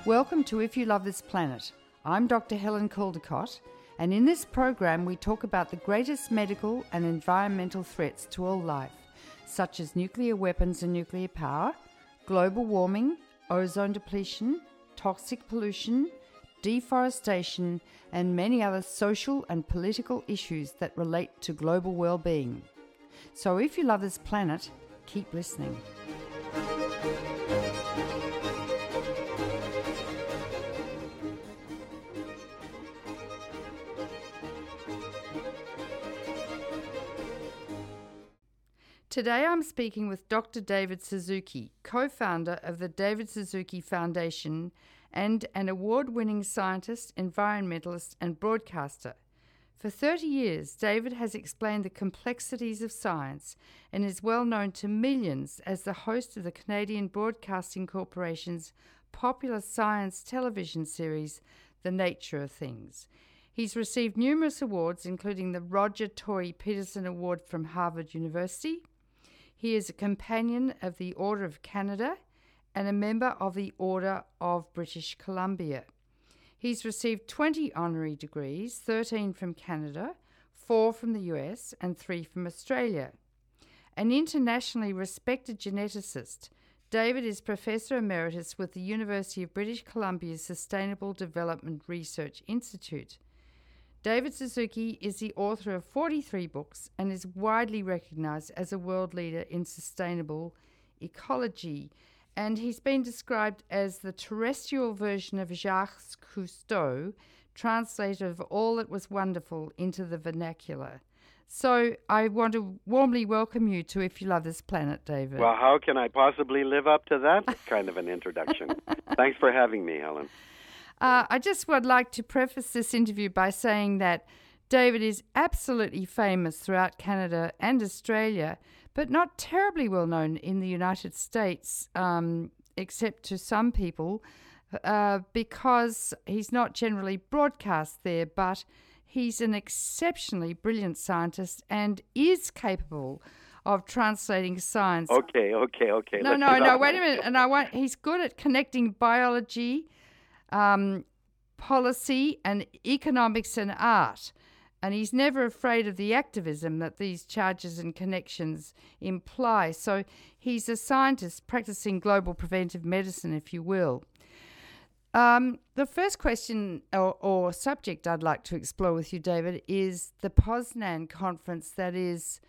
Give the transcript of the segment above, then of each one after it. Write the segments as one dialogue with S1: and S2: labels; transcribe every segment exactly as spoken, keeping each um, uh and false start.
S1: Welcome to If You Love This Planet. I'm Doctor Helen Caldicott, and in this program we talk about the greatest medical and environmental threats to all life, such as nuclear weapons and nuclear power, global warming, ozone depletion, toxic pollution, deforestation, and many other social and political issues that relate to global well-being. So if you love this planet, keep listening. Today I'm speaking with Doctor David Suzuki, co-founder of the David Suzuki Foundation and an award-winning scientist, environmentalist and broadcaster. For thirty years, David has explained the complexities of science and is well known to millions as the host of the Canadian Broadcasting Corporation's popular science television series, The Nature of Things. He's received numerous awards, including the Roger Tory Peterson Award from Harvard University. He is a companion of the Order of Canada and a member of the Order of British Columbia. He's received twenty honorary degrees, thirteen from Canada, four from the U S, and three from Australia. An internationally respected geneticist, David is Professor Emeritus with the University of British Columbia's Sustainable Development Research Institute. David Suzuki is the author of forty-three books and is widely recognized as a world leader in sustainable ecology. And he's been described as the terrestrial version of Jacques Cousteau, translator of All That Was Wonderful into the vernacular. So I want to warmly welcome you to If You Love This Planet, David.
S2: Well, how can I possibly live up to that kind of an introduction? Thanks for having me, Helen.
S1: Uh, I just would like to preface this interview by saying that David is absolutely famous throughout Canada and Australia, but not terribly well known in the United States, um, except to some people, uh, because he's not generally broadcast there, but he's an exceptionally brilliant scientist and is capable of translating science.
S2: Okay, okay, okay.
S1: No,
S2: Let's
S1: no, no,
S2: on.
S1: wait a minute. And I want, he's good at connecting biology, Um, policy and economics and art, and he's never afraid of the activism that these charges and connections imply. So he's a scientist practicing global preventive medicine, if you will. Um, the first question or, or subject I'd like to explore with you, David, is the Poznan conference that is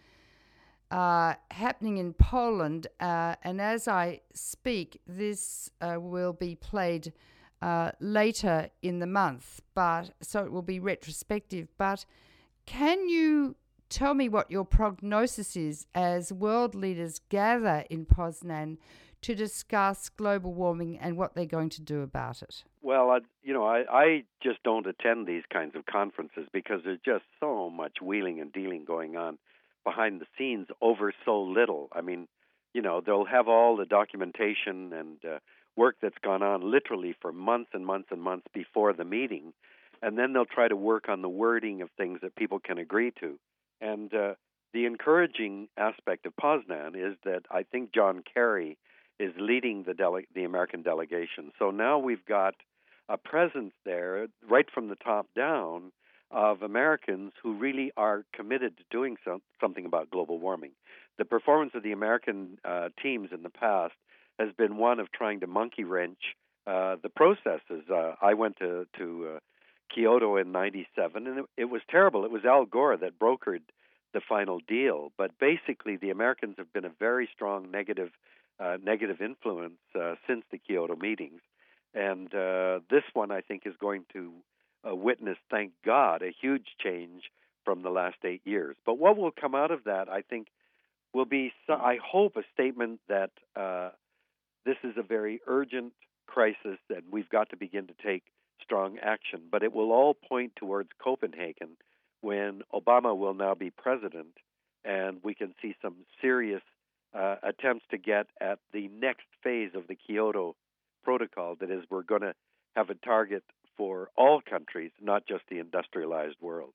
S1: uh, happening in Poland, uh, and as I speak, this uh, will be played Uh, later in the month, but so it will be retrospective. But can you tell me what your prognosis is as world leaders gather in Poznan to discuss global warming and what they're going to do about it?
S2: Well, I, you know, I, I just don't attend these kinds of conferences because there's just so much wheeling and dealing going on behind the scenes over so little. I mean, you know, they'll have all the documentation and uh, work that's gone on literally for months and months and months before the meeting, and then they'll try to work on the wording of things that people can agree to. And uh, the encouraging aspect of Poznan is that I think John Kerry is leading the dele- the American delegation. So now we've got a presence there right from the top down of Americans who really are committed to doing some, something about global warming. The performance of the American uh, teams in the past has been one of trying to monkey wrench uh, the processes. Uh, I went to, to uh, Kyoto in ninety-seven, and it, it was terrible. It was Al Gore that brokered the final deal. But basically, the Americans have been a very strong negative, uh, negative influence uh, since the Kyoto meetings. And uh, this one, I think, is going to uh, witness, thank God, a huge change from the last eight years. But what will come out of that, I think, will be, I hope, a statement that uh, this is a very urgent crisis and we've got to begin to take strong action. But it will all point towards Copenhagen when Obama will now be president and we can see some serious uh, attempts to get at the next phase of the Kyoto Protocol. That is, we're going to have a target for all countries, not just the industrialized world.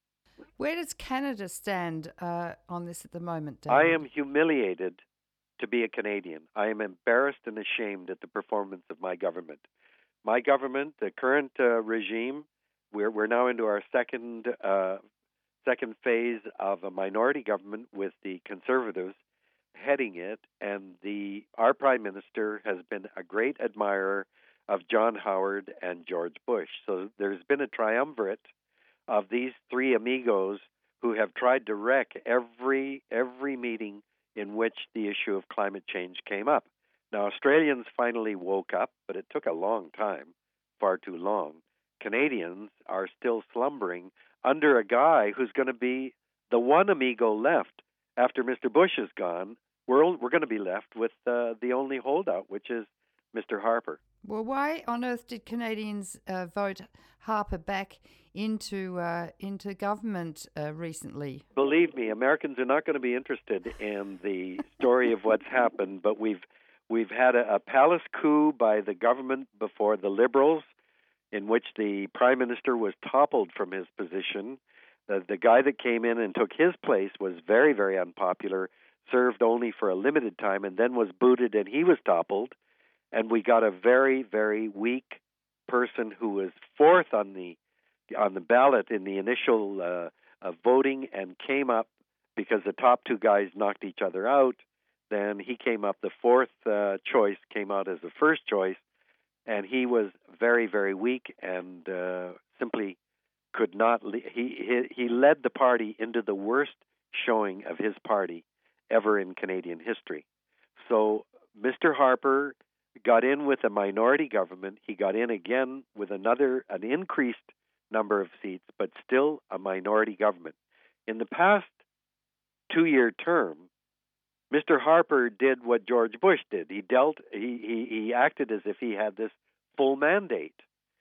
S1: Where does Canada stand uh, on this at the moment, David?
S2: I am humiliated to be a Canadian. I am embarrassed and ashamed at the performance of my government. my government, the current uh, regime, we're we're now into our second uh, second phase of a minority government with the Conservatives heading it, and the our Prime Minister has been a great admirer of John Howard and George Bush. So there's been a triumvirate of these three amigos who have tried to wreck every every meeting in which the issue of climate change came up. Now, Australians finally woke up, but it took a long time, far too long. Canadians are still slumbering under a guy who's going to be the one amigo left after Mister Bush is gone. We're, we're going to be left with uh, the only holdout, which is Mister Harper.
S1: Well, why on earth did Canadians uh, vote Harper back into uh, into government uh, recently?
S2: Believe me, Americans are not going to be interested in the story of what's happened, but we've we've had a, a palace coup by the government before the Liberals, in which the Prime Minister was toppled from his position. The, the guy that came in and took his place was very, very unpopular, served only for a limited time, and then was booted, and he was toppled. And we got a very, very weak person who was fourth on the on the ballot in the initial uh, uh, voting, and came up because the top two guys knocked each other out. Then he came up. The fourth uh, choice came out as the first choice, and he was very, very weak and uh, simply could not. Le- he, he he led the party into the worst showing of his party ever in Canadian history. So Mister Harper got in with a minority government. He got in again with another, an increased number of seats, but still a minority government. In the past two-year term, Mister Harper did what George Bush did. He dealt, he, he, he acted as if he had this full mandate.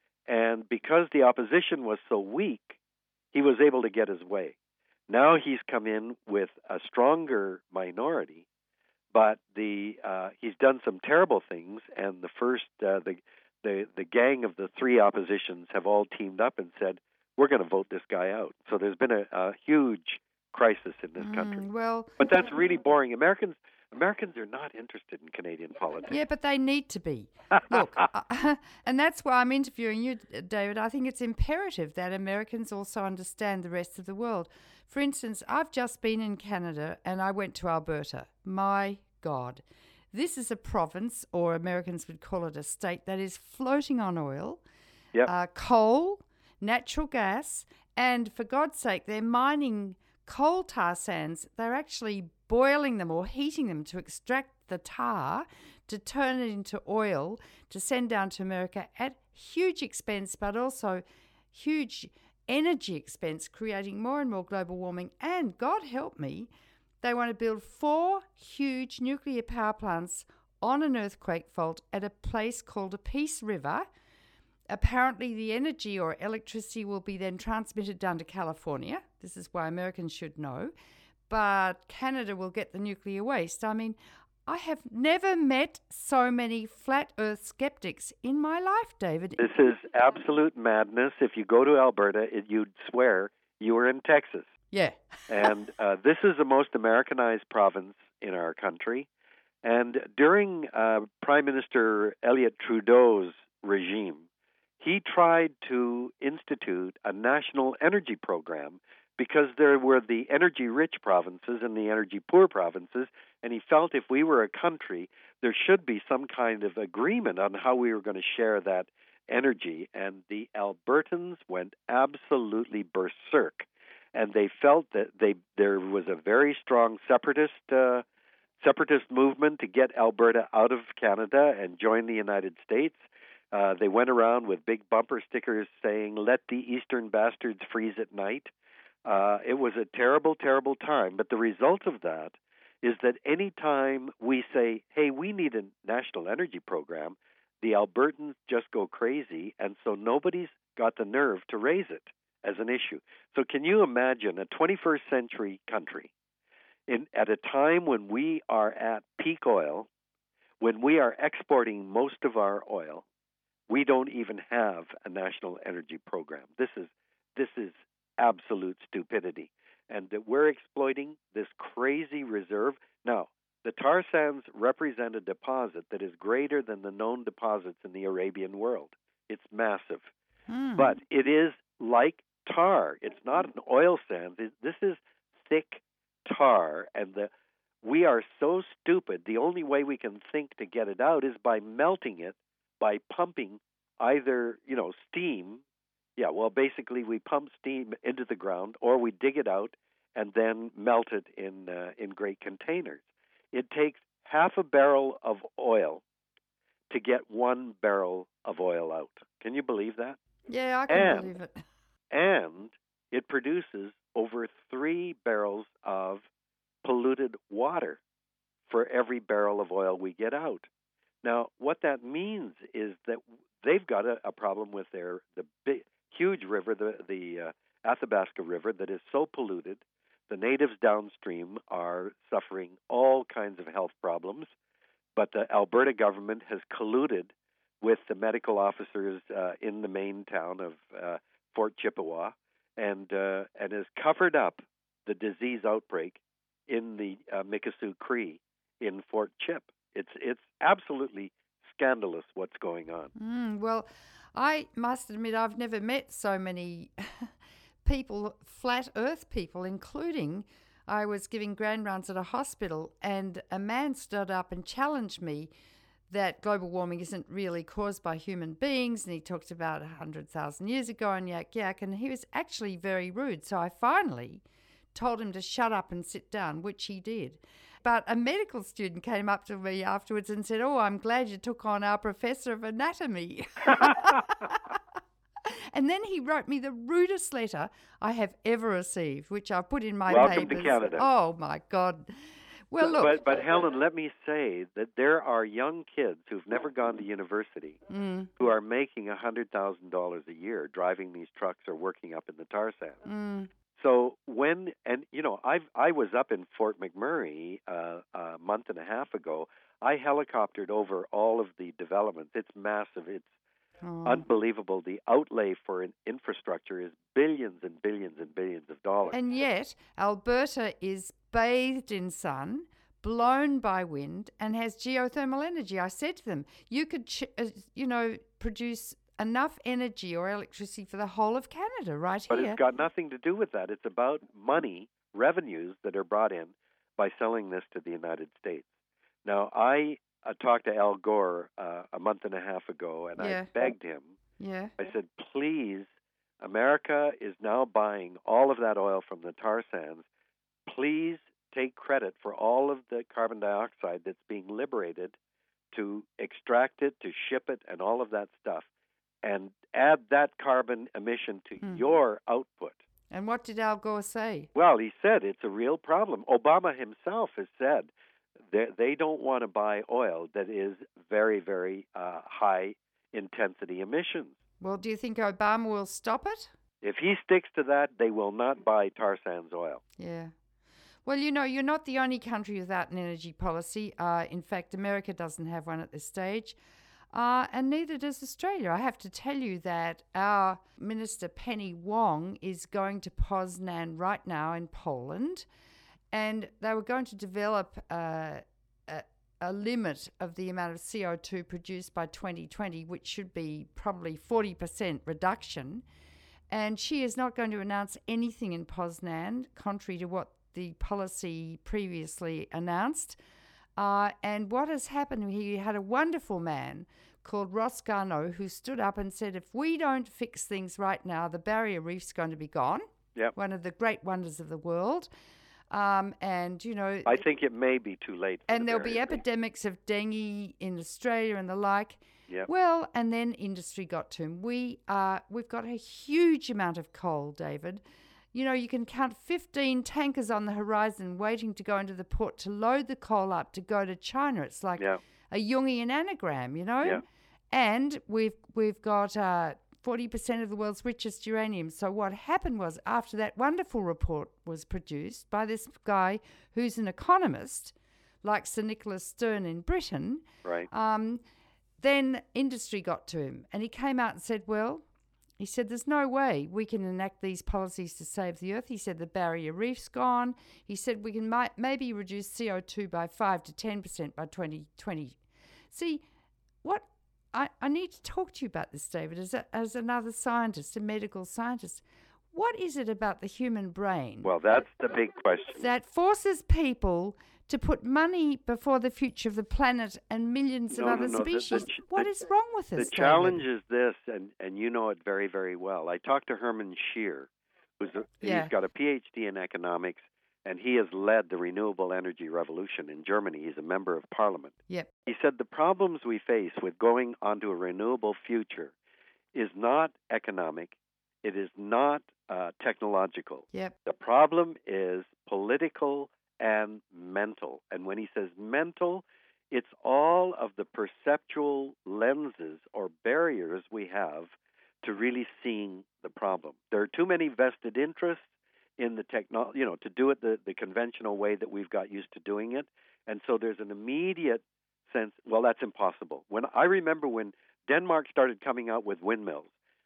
S2: And because the opposition was so weak, he was able to get his way. Now he's come in with a stronger minority, but the uh, he's done some terrible things, and the first uh, the the the gang of the three oppositions have all teamed up and said, we're going to vote this guy out. So there's been a, a huge crisis in this
S1: Mm,
S2: country.
S1: well,
S2: But that's really boring. Americans Americans are not interested in Canadian politics.
S1: yeah, but they need to be. Look, uh, and that's why I'm interviewing you, David. I think it's imperative that Americans also understand the rest of the world. For instance, I've just been in Canada and I went to Alberta. My God. This is a province, or Americans would call it a state, that is floating on oil,
S2: Yep.
S1: uh, coal, natural gas, and for God's sake, they're mining coal tar sands. They're actually boiling them or heating them to extract the tar, to turn it into oil, to send down to America at huge expense, but also huge energy expense, creating more and more global warming. And God help me, they want to build four huge nuclear power plants on an earthquake fault at a place called a Peace River. Apparently the energy or electricity will be then transmitted down to California. This is why Americans should know. But Canada will get the nuclear waste. I mean, I have never met so many flat earth skeptics in my life, David.
S2: This is absolute madness. If you go to Alberta, it, you'd swear you were in Texas.
S1: Yeah.
S2: And uh, this is the most Americanized province in our country. And during uh, Prime Minister Elliott Trudeau's regime, he tried to institute a national energy program because there were the energy-rich provinces and the energy-poor provinces, and he felt if we were a country, there should be some kind of agreement on how we were going to share that energy. And the Albertans went absolutely berserk, and they felt that they there was a very strong separatist uh, separatist movement to get Alberta out of Canada and join the United States. Uh, they went around with big bumper stickers saying, "Let the Eastern bastards freeze at night." Uh, it was a terrible, terrible time. But the result of that is that any time we say, hey, we need a national energy program, the Albertans just go crazy, and so nobody's got the nerve to raise it as an issue. So can you imagine a twenty-first century country in, at a time when we are at peak oil, when we are exporting most of our oil, we don't even have a national energy program. This is this is absolute stupidity, and that we're exploiting this crazy reserve. Now, the tar sands represent a deposit that is greater than the known deposits in the Arabian world. It's massive.
S1: Hmm.
S2: But it is like tar. It's not an oil sands. It, this is thick tar, and the we are so stupid. The only way we can think to get it out is by melting it, by pumping either, you know, steam. Yeah, well, basically we pump steam into the ground, or we dig it out and then melt it in uh, in great containers. It takes half a barrel of oil to get one barrel of oil out. Can you believe that?
S1: Yeah, I can
S2: and,
S1: believe it.
S2: And it produces over three barrels of polluted water for every barrel of oil we get out. Now, what that means is that they've got a, a problem with their the big, huge river, the the uh, Athabasca River, that is so polluted. The natives downstream are suffering all kinds of health problems, but the Alberta government has colluded with the medical officers uh, in the main town of uh, Fort Chippewa and uh, and has covered up the disease outbreak in the uh, Mikisew Cree in Fort Chip. It's it's absolutely scandalous what's going on.
S1: Mm, well, I must admit I've never met so many people, flat earth people, including I was giving grand rounds at a hospital and a man stood up and challenged me that global warming isn't really caused by human beings, and he talked about one hundred thousand years ago and yak yak, and he was actually very rude. So I finally told him to shut up and sit down, which he did. But a medical student came up to me afterwards and said, "Oh, I'm glad you took on our professor of anatomy." And then he wrote me the rudest letter I have ever received, which I put in my
S2: Welcome
S1: papers.
S2: to Canada.
S1: Oh, my God. Well, look.
S2: But, but Helen, let me say that there are young kids who've never gone to university
S1: Mm.
S2: who are making one hundred thousand dollars a year driving these trucks or working up in the tar sands.
S1: Mm.
S2: So when, and you know, I I was up in Fort McMurray uh, a month and a half ago. I helicoptered over all of the developments. It's massive. It's
S1: Oh.
S2: unbelievable. The outlay for an infrastructure is billions and billions and billions of dollars.
S1: And yet, Alberta is bathed in sun, blown by wind, and has geothermal energy. I said to them, you could, ch- uh, you know, produce enough energy or electricity for the whole of Canada right
S2: But
S1: here.
S2: it's got nothing to do with that. It's about money, revenues that are brought in by selling this to the United States. Now, I uh, talked to Al Gore uh, a month and a half ago, and
S1: Yeah.
S2: I begged him.
S1: Yeah.
S2: I said, please, America is now buying all of that oil from the tar sands. Please take credit for all of the carbon dioxide that's being liberated to extract it, to ship it, and all of that stuff, and add that carbon emission to
S1: Hmm.
S2: your output.
S1: And what did Al Gore say?
S2: Well, he said it's a real problem. Obama himself has said that they don't want to buy oil that is very, very uh, high intensity emissions.
S1: Well, do you think Obama will stop it?
S2: If he sticks to that, they will not buy tar sands oil.
S1: Yeah. Well, you know, you're not the only country without an energy policy. Uh, in fact, America doesn't have one at this stage. Uh, and neither does Australia. I have to tell you that our Minister Penny Wong is going to Poznan right now in Poland, and they were going to develop uh, a, a limit of the amount of C O two produced by twenty twenty, which should be probably forty percent reduction. And she is not going to announce anything in Poznan, contrary to what the policy previously announced. Uh, and what has happened, he had a wonderful man called Ross Garnaut who stood up and said, if we don't fix things right now, the barrier reef's going to be gone.
S2: Yep.
S1: One of the great wonders of the world. Um, and, you know...
S2: I think it may be too late. For
S1: and
S2: the
S1: there'll be
S2: barrier reef.
S1: epidemics of dengue in Australia and the like.
S2: Yep.
S1: Well, and then industry got to him. We are, we've got a huge amount of coal, David. You know, you can count fifteen tankers on the horizon waiting to go into the port to load the coal up to go to China. It's like
S2: Yeah.
S1: a Jungian anagram, you know?
S2: Yeah.
S1: And we've we've got uh, forty percent of the world's richest uranium. So what happened was, after that wonderful report was produced by this guy who's an economist, like Sir Nicholas Stern in Britain,
S2: Right.
S1: um, then industry got to him. And he came out and said, well, he said, there's no way we can enact these policies to save the earth. He said the barrier reef's gone. He said we can might, maybe reduce C O two by five to ten percent by twenty twenty. See, what I, I need to talk to you about this, David, as, a, as another scientist, a medical scientist. What is it about the human brain
S2: Well, that's the big question.
S1: that forces people to put money before the future of the planet and millions
S2: No,
S1: of
S2: no,
S1: other
S2: no. The- the
S1: species?
S2: ch-
S1: What
S2: the-
S1: is wrong with
S2: The
S1: us,
S2: challenge
S1: David?
S2: is this, and, and you know it very, very well. I talked to Hermann Scheer, who's a,
S1: Yeah.
S2: he's got a P H D in economics, and he has led the renewable energy revolution in Germany. He's a member of parliament.
S1: Yep.
S2: He said the problems we face with going onto a renewable future is not economic, it is not uh, technological.
S1: Yep.
S2: The problem is political and mental. And when he says mental, it's all of the perceptual lenses or barriers we have to really seeing the problem. There are too many vested interests in the techno, you know, to do it the, the conventional way that we've got used to doing it. And so there's an immediate sense, well, that's impossible. When I remember when Denmark started coming out with windmills,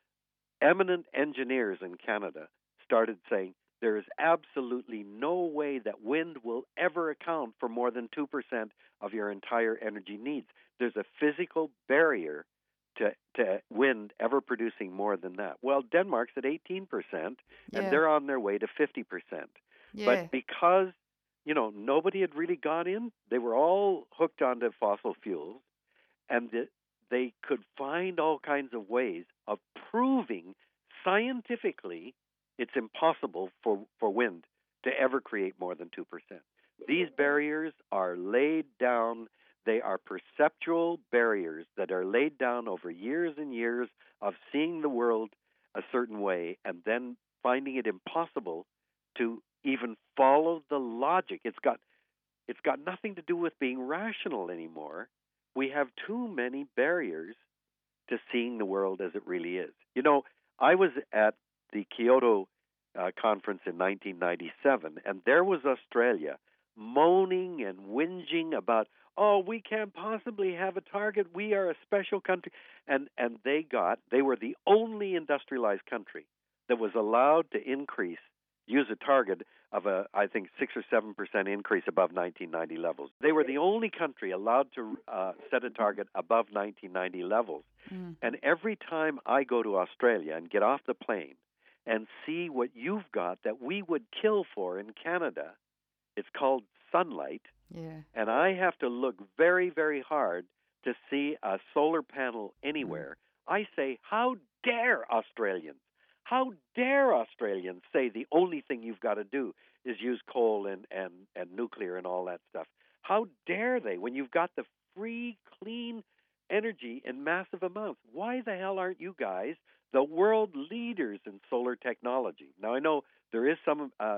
S2: eminent engineers in Canada started saying there is absolutely no way that wind will ever account for more than two percent of your entire energy needs. There's a physical barrier to, to wind ever producing more than that. Well, Denmark's at eighteen percent, and
S1: Yeah.
S2: they're on their way to fifty percent.
S1: Yeah.
S2: But because, you know, nobody had really got in, they were all hooked onto fossil fuels, and the, they could find all kinds of ways of proving scientifically it's impossible for, for wind to ever create more than two percent. These barriers are laid down. They are perceptual barriers that are laid down over years and years of seeing the world a certain way and then finding it impossible to even follow the logic. It's got it's got nothing to do with being rational anymore. We have too many barriers to seeing the world as it really is. You know, I was at the Kyoto uh, conference in nineteen ninety-seven, and there was Australia moaning and whinging about, oh, we can't possibly have a target. We are a special country. And, and they got, they were the only industrialized country that was allowed to increase, use a target of a, I think, six or seven percent increase above nineteen ninety levels. They were the only country allowed to uh, set a target above nineteen ninety levels.
S1: Mm.
S2: And every time I go to Australia and get off the plane and see what you've got that we would kill for in Canada, it's called sunlight.
S1: Yeah.
S2: And I have to look very, very hard to see a solar panel anywhere. Mm. I say, how dare Australians? How dare Australians say the only thing you've got to do is use coal and, and, and nuclear and all that stuff? How dare they when you've got the free, clean energy in massive amounts? Why the hell aren't you guys the world leaders in solar technology? Now, I know there is some, uh,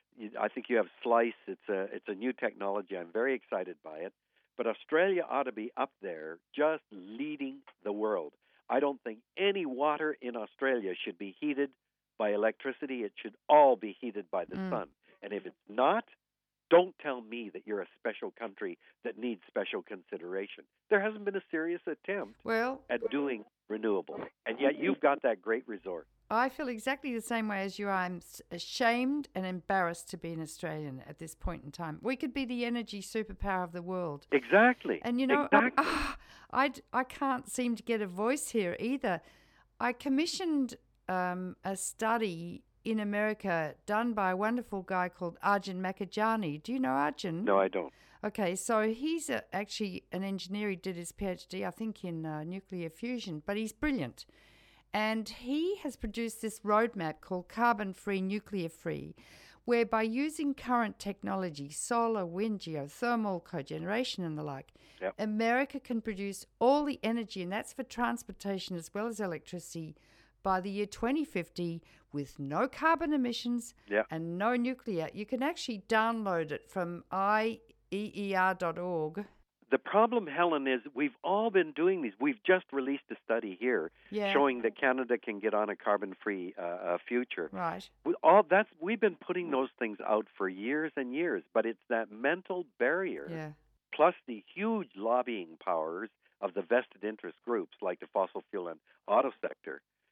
S2: I think you have SLICE. It's a, it's a new technology. I'm very excited by it. But Australia ought to be up there just leading the world. I don't think any water in Australia should be heated by electricity. It should all be heated by the
S1: Mm.
S2: sun. And if it's not, don't tell me that you're a special country that needs special consideration. There hasn't been a serious attempt
S1: Well,
S2: at doing renewable, and yet you've got that great resource.
S1: I feel exactly the same way as you. I'm s- ashamed and embarrassed to be an Australian at this point in time. We could be the energy superpower of the world.
S2: Exactly.
S1: And, you know,
S2: exactly.
S1: I, I, I can't seem to get a voice here either. I commissioned um, a study in America done by a wonderful guy called Arjun Makajani. Do you know Arjun?
S2: No, I don't.
S1: Okay, so he's a, actually an engineer. He did his PhD, I think, in uh, nuclear fusion, but he's brilliant. And he has produced this roadmap called Carbon Free, Nuclear Free, where by using current technology, solar, wind, geothermal, cogeneration and the like,
S2: Yep.
S1: America can produce all the energy, and that's for transportation as well as electricity, by the year twenty fifty with no carbon emissions
S2: Yep.
S1: and no nuclear. You can actually download it from I E E R dot org.
S2: The problem, Helen, is we've all been doing these. We've just released a study here
S1: Yeah.
S2: showing that Canada can get on a carbon-free uh, uh, future.
S1: Right.
S2: We, all that's we've been putting those things out for years and years, but it's that mental barrier
S1: Yeah.
S2: plus the huge lobbying powers of the vested interest groups like the fossil fuel and auto sector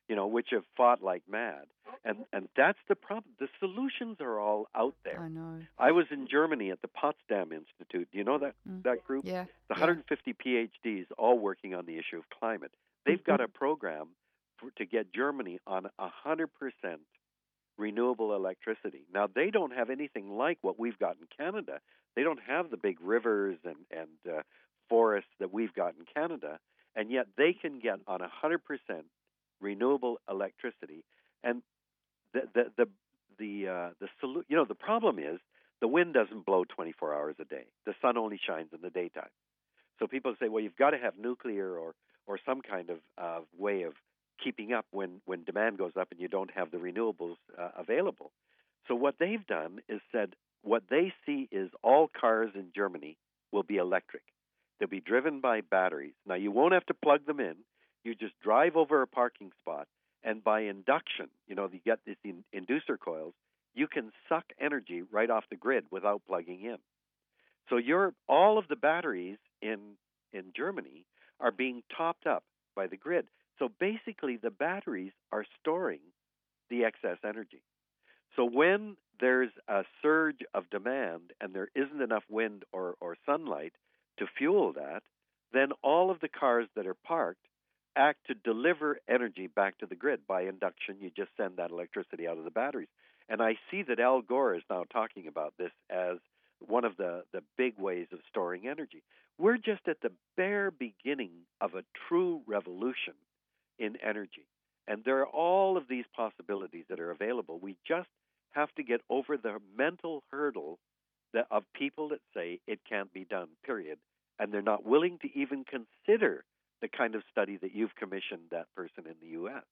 S2: you know, which have fought like mad. And and that's the problem. The solutions are all out there.
S1: I know.
S2: I was in Germany at the Potsdam Institute. Do you know that
S1: Mm.
S2: that group?
S1: Yeah.
S2: It's one
S1: yeah.
S2: hundred fifty PhDs all working on the issue of climate. They've got a program for, to get Germany on one hundred percent renewable electricity. Now, they don't have anything like what we've got in Canada. They don't have the big rivers and, and uh, forests that we've got in Canada, and yet they can get on one hundred percent renewable electricity. And the the the the uh, the solu- you know the problem is the wind doesn't blow twenty-four hours a day. The sun only shines in the daytime. So people say, well, you've got to have nuclear or or some kind of uh, way of keeping up when, when demand goes up and you don't have the renewables uh, available. So what they've done is said what they see is all cars in Germany will be electric. They'll be driven by batteries. Now, you won't have to plug them in. You just drive over a parking spot, and by induction, you know, you get these in, inducer coils, you can suck energy right off the grid without plugging in. So you're, all of the batteries in in Germany are being topped up by the grid. So basically, the batteries are storing the excess energy. So when there's a surge of demand and there isn't enough wind or, or sunlight to fuel that, then all of the cars that are parked act to deliver energy back to the grid. By induction, you just send that electricity out of the batteries. And I see that Al Gore is now talking about this as one of the, the big ways of storing energy. We're just at the bare beginning of a true revolution in energy. And there are all of these possibilities that are available. We just have to get over the mental hurdle that, of people that say it can't be done, period. And they're not willing to even consider the kind of study that you've commissioned that person in the U S.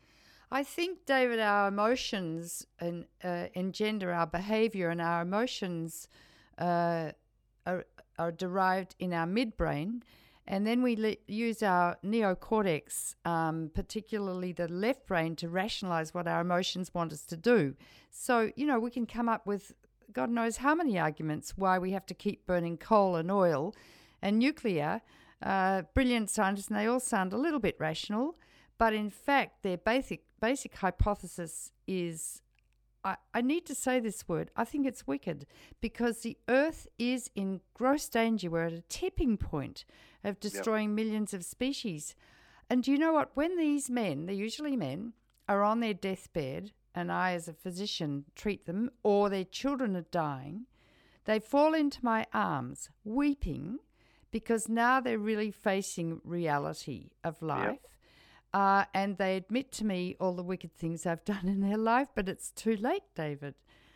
S1: I think, David, our emotions and, uh, engender our behavior, and our emotions uh, are, are derived in our midbrain. And then we le- use our neocortex, um, particularly the left brain, to rationalize what our emotions want us to do. So, you know, we can come up with God knows how many arguments why we have to keep burning coal and oil and nuclear. Uh, brilliant scientists, and they all sound a little bit rational. But in fact, their basic basic hypothesis is, I, I need to say this word, I think it's wicked, because the Earth is in gross danger. We're at a tipping point of destroying yep. millions of species. And do you know what? When these men, they're usually men, are on their deathbed, and I as a physician treat them, or their children are dying, they fall into my arms weeping because now they're really facing reality of life. Yep. Uh, and they admit to me all the wicked things they've done in their life, but it's too late, David.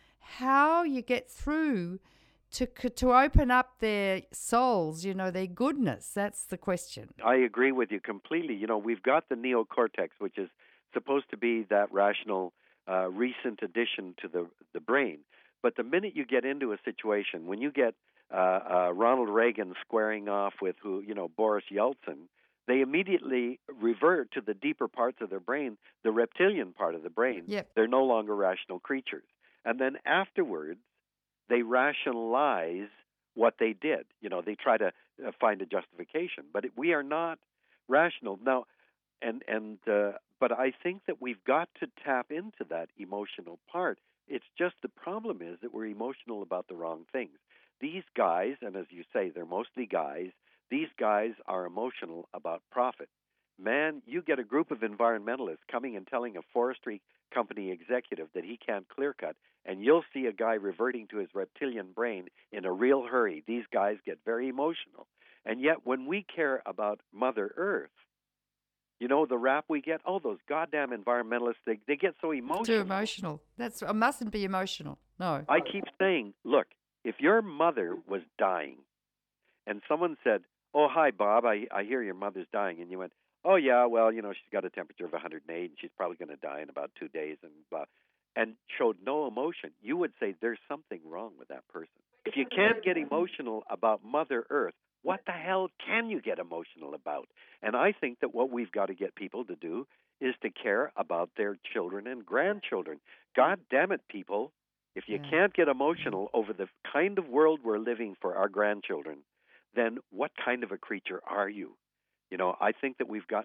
S1: How you get through to to open up their souls, you know, their goodness, that's the question.
S2: I agree with you completely. You know, we've got the neocortex, which is supposed to be that rational, uh, recent addition to the, the brain. But the minute you get into a situation, when you get uh, uh, Ronald Reagan squaring off with, who you know, Boris Yeltsin, they immediately revert to the deeper parts of their brain, the reptilian part of the brain.
S1: Yep.
S2: They're no longer rational creatures. And then afterwards, they rationalize what they did. You know, they try to uh, find a justification. But it, we are not rational. Now, and, and uh, but I think that we've got to tap into that emotional part. It's just the problem is that we're emotional about the wrong things. These guys, and as you say, they're mostly guys, these guys are emotional about profit. Man, you get a group of environmentalists coming and telling a forestry company executive that he can't clear cut, and you'll see a guy reverting to his reptilian brain in a real hurry. These guys get very emotional. And yet when we care about Mother Earth, you know, the rap we get, oh, those goddamn environmentalists, they, they get so emotional.
S1: Too emotional. That's, I mustn't be emotional. No.
S2: I keep saying, look, if your mother was dying and someone said, oh, hi, Bob, I, I hear your mother's dying. And you went, oh, yeah, well, you know, she's got a temperature of one hundred eight and she's probably going to die in about two days and blah, and showed no emotion, you would say there's something wrong with that person. If you can't get emotional about Mother Earth, what the hell can you get emotional about? And I think that what we've got to get people to do is to care about their children and grandchildren. God damn it, people. If you yeah. can't get emotional over the kind of world we're living for our grandchildren, then what kind of a creature are you? You know, I think that we've got to,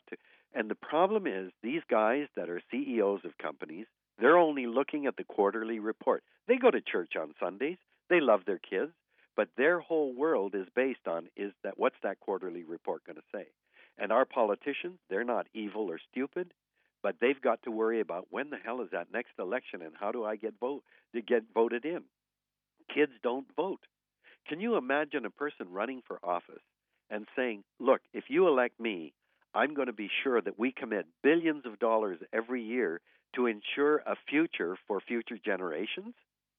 S2: And the problem is these guys that are C E Os of companies, they're only looking at the quarterly report. They go to church on Sundays. They love their kids. But their whole world is based on is that what's that quarterly report going to say? And our politicians, they're not evil or stupid, but they've got to worry about when the hell is that next election and how do I get vote to get voted in? Kids don't vote. Can you imagine a person running for office and saying, look, if you elect me, I'm going to be sure that we commit billions of dollars every year to ensure a future for future generations?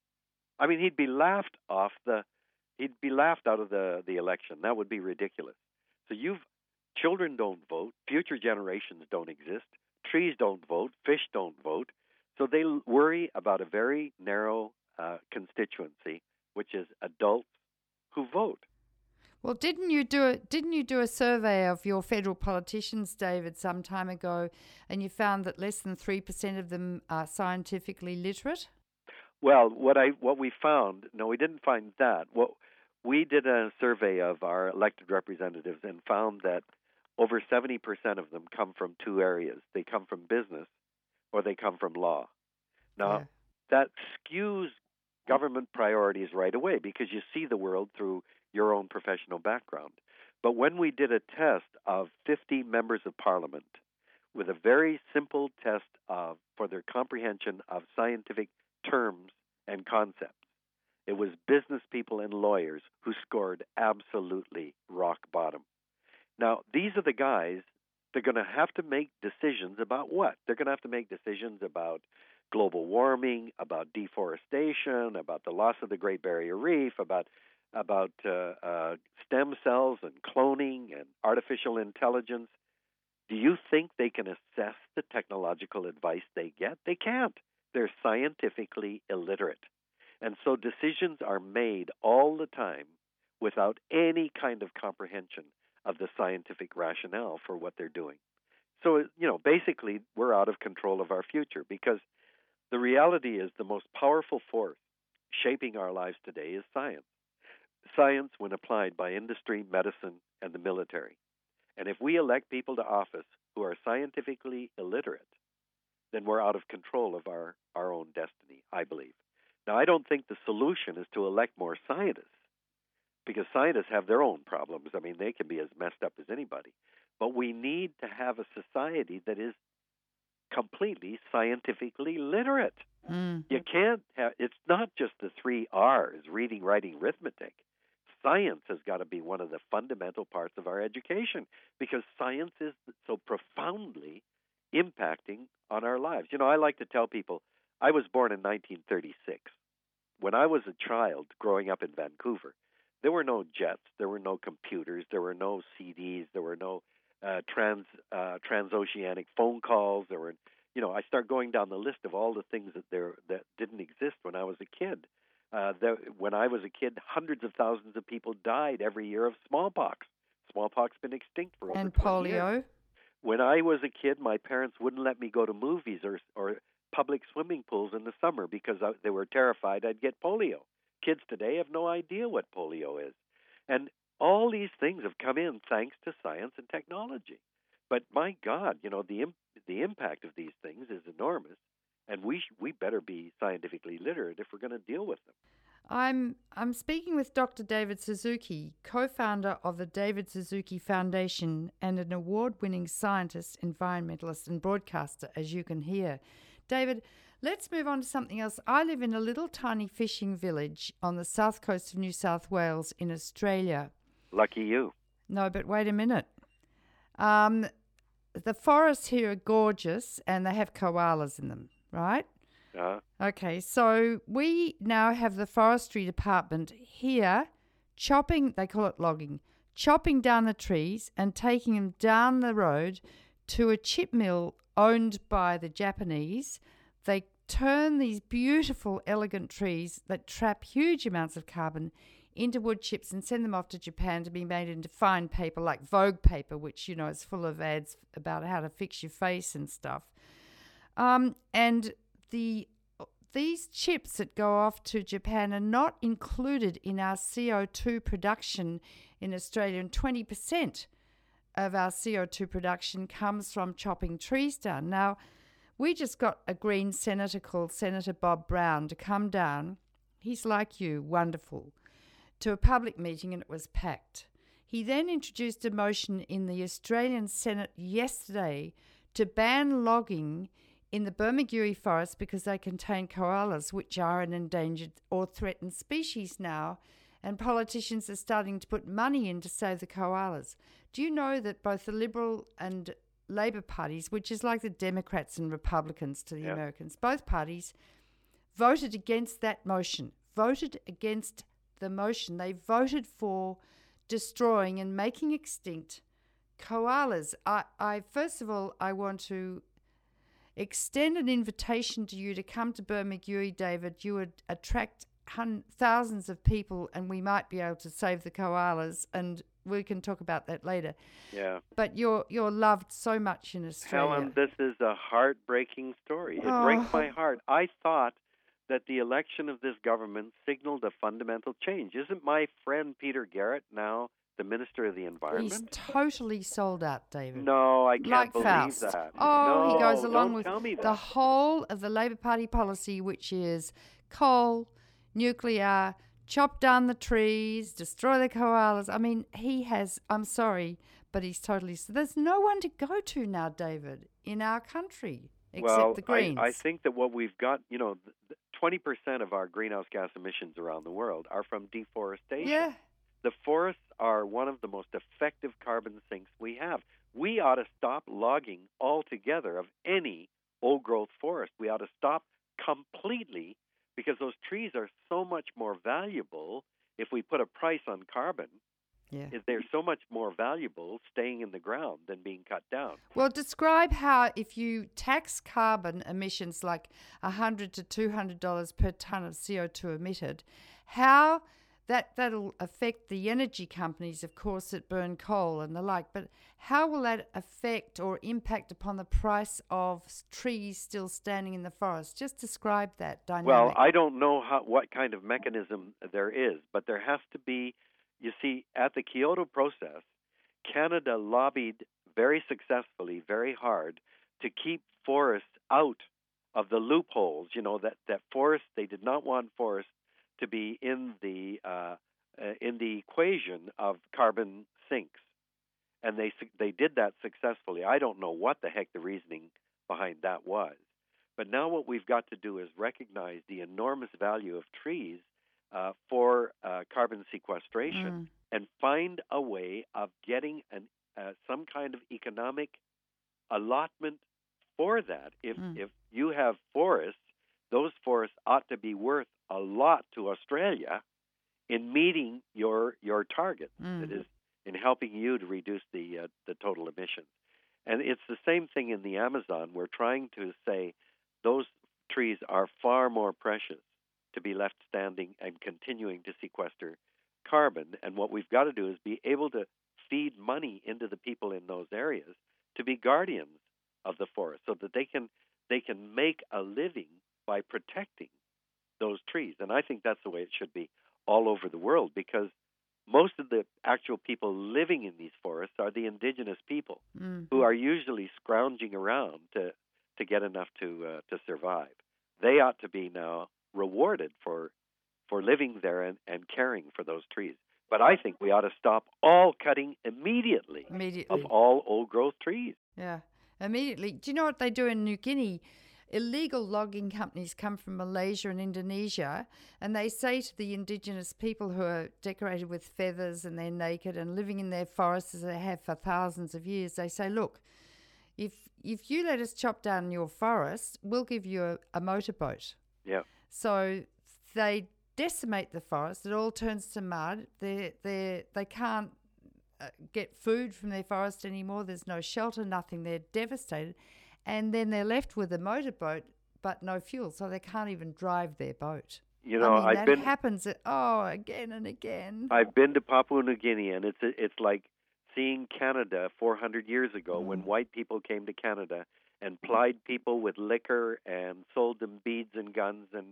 S2: I mean, he'd be laughed off the He'd be laughed out of the, the election. That would be ridiculous. So you've children don't vote, future generations don't exist, trees don't vote, fish don't vote. So they worry about a very narrow uh, constituency, which is adults who vote.
S1: Well, didn't you do a, didn't you do a survey of your federal politicians, David, some time ago, and you found that less than three percent of them are scientifically literate?
S2: Well, what I what we found, no, we didn't find that. What we did a survey of our elected representatives and found that over seventy percent of them come from two areas. They come from business or they come from law. Now, yeah. that skews government priorities right away because you see the world through your own professional background. But when we did a test of fifty members of parliament with a very simple test of for their comprehension of scientific terms and concepts, it was business people and lawyers who scored absolutely rock bottom. Now, these are the guys, they're going to have to make decisions about what? They're going to have to make decisions about global warming, about deforestation, about the loss of the Great Barrier Reef, about about uh, uh, stem cells and cloning and artificial intelligence. Do you think they can assess the technological advice they get? They can't. They're scientifically illiterate. And so decisions are made all the time without any kind of comprehension of the scientific rationale for what they're doing. So, you know, basically, we're out of control of our future because the reality is the most powerful force shaping our lives today is science. Science when applied by industry, medicine, and the military. And if we elect people to office who are scientifically illiterate, then we're out of control of our, our own destiny, I believe. Now, I don't think the solution is to elect more scientists, because scientists have their own problems. I mean, they can be as messed up as anybody. But we need to have a society that is completely scientifically literate. Mm. You can't have, it's not just the three R's, reading, writing, arithmetic. Science has got to be one of the fundamental parts of our education because science is so profoundly impacting on our lives. You know, I like to tell people, I was born in nineteen thirty-six. When I was a child growing up in Vancouver, there were no jets, there were no computers, there were no C Ds, there were no uh, trans uh, transoceanic phone calls. There were, you know, I start going down the list of all the things that there that didn't exist when I was a kid. Uh, there, when I was a kid, hundreds of thousands of people died every year of smallpox. Smallpox been extinct for over
S1: and
S2: twenty
S1: polio.
S2: Years. When I was a kid, my parents wouldn't let me go to movies or or public swimming pools in the summer because I, they were terrified I'd get polio. Kids today have no idea what polio is. And all these things have come in thanks to science and technology. But my God, you know, the the impact of these things is enormous, and we sh- we better be scientifically literate if we're going to deal with them.
S1: I'm I'm speaking with Doctor David Suzuki, co-founder of the David Suzuki Foundation and an award-winning scientist, environmentalist, and broadcaster, as you can hear. David, let's move on to something else. I live in a little tiny fishing village on the south coast of New South Wales in Australia.
S2: Lucky you.
S1: No, but wait a minute. Um, the forests here are gorgeous and they have koalas in them, right?
S2: Uh-huh.
S1: Okay, so we now have the forestry department here chopping, they call it logging, chopping down the trees and taking them down the road to a chip mill owned by the Japanese. They turn these beautiful, elegant trees that trap huge amounts of carbon into wood chips and send them off to Japan to be made into fine paper like Vogue paper, which, you know, is full of ads about how to fix your face and stuff. Um, and the these chips that go off to Japan are not included in our C O two production in Australia, and twenty percent of our C O two production comes from chopping trees down. Now, we just got a Green senator called Senator Bob Brown to come down. He's like you, wonderful, to a public meeting, and it was packed. He then introduced a motion in the Australian Senate yesterday to ban logging in the Bermagui forest because they contain koalas, which are an endangered or threatened species now, and politicians are starting to put money in to save the koalas. Do you know that both the Liberal and Labor parties, which is like the Democrats and Republicans to the
S2: Yeah.
S1: Americans, both parties voted against that motion, voted against the motion. They voted for destroying and making extinct koalas. I, I first of all, I want to extend an invitation to you to come to Bermagui, David. You would attract hun- thousands of people, and we might be able to save the koalas, and we can talk about that later.
S2: Yeah.
S1: But you're you're loved so much in Australia.
S2: Helen, this is a heartbreaking story. It
S1: Oh.
S2: breaks my heart. I thought that the election of this government signaled a fundamental change. Isn't my friend Peter Garrett now the Minister of the Environment?
S1: He's totally sold out, David.
S2: No, I can't
S1: like
S2: believe
S1: Faust.
S2: that.
S1: Oh,
S2: no,
S1: he goes along
S2: don't
S1: with
S2: tell me
S1: the
S2: that.
S1: whole of the Labor Party policy, which is coal, nuclear, chop down the trees, destroy the koalas. I mean, he has, I'm sorry, but he's totally, so there's no one to go to now, David, in our country, except
S2: well,
S1: the Greens.
S2: I, I think that what we've got, you know, twenty percent of our greenhouse gas emissions around the world are from deforestation.
S1: Yeah.
S2: The forests are one of the most effective carbon sinks we have. We ought to stop logging altogether of any old-growth forest. We ought to stop completely because those trees are so much more valuable if we put a price on carbon.
S1: Yeah.
S2: They're so much more valuable staying in the ground than being cut down.
S1: Well, describe how if you tax carbon emissions like one hundred to two hundred dollars per tonne of C O two emitted, how that, that'll affect the energy companies, of course, that burn coal and the like, but how will that affect or impact upon the price of s- trees still standing in the forest? Just describe that dynamic.
S2: Well, I don't know how, what kind of mechanism there is, but there has to be. You see, at the Kyoto process, Canada lobbied very successfully, very hard, to keep forests out of the loopholes. You know, that, that forests, they did not want forests to be in the uh, uh, in the equation of carbon sinks. And they they did that successfully. I don't know what the heck the reasoning behind that was. But now what we've got to do is recognize the enormous value of trees Uh, for uh, carbon sequestration
S1: Mm.
S2: and find a way of getting an, uh, some kind of economic allotment for that. If
S1: Mm.
S2: if you have forests, those forests ought to be worth a lot to Australia in meeting your your target.
S1: Mm.
S2: That is, in helping you to reduce the uh, the total emissions. And it's the same thing in the Amazon. We're trying to say those trees are far more precious to be left standing and continuing to sequester carbon. And what we've got to do is be able to feed money into the people in those areas to be guardians of the forest so that they can they can make a living by protecting those trees. And I think that's the way it should be all over the world, because most of the actual people living in these forests are the indigenous people
S1: Mm.
S2: who are usually scrounging around to, to get enough to uh, to survive. They ought to be now rewarded for for living there and, and caring for those trees. But I think we ought to stop all cutting immediately
S1: Immediately.
S2: of all old-growth trees.
S1: Yeah, immediately. Do you know what they do in New Guinea? Illegal logging companies come from Malaysia and Indonesia, and they say to the indigenous people who are decorated with feathers and they're naked and living in their forests as they have for thousands of years, they say, look, if if you let us chop down your forest, we'll give you a, a motorboat.
S2: Yeah.
S1: So they decimate the forest. It all turns to mud. They they they can't uh, get food from their forest anymore. There's no shelter, nothing. They're devastated, and then they're left with a motorboat but no fuel, so they can't even drive their boat.
S2: You know,
S1: I mean,
S2: I've
S1: that
S2: been
S1: happens uh, oh again and again.
S2: I've been to Papua New Guinea, and it's it's like seeing Canada four hundred years ago
S1: Mm.
S2: when white people came to Canada and plied people with liquor and sold them beads and guns and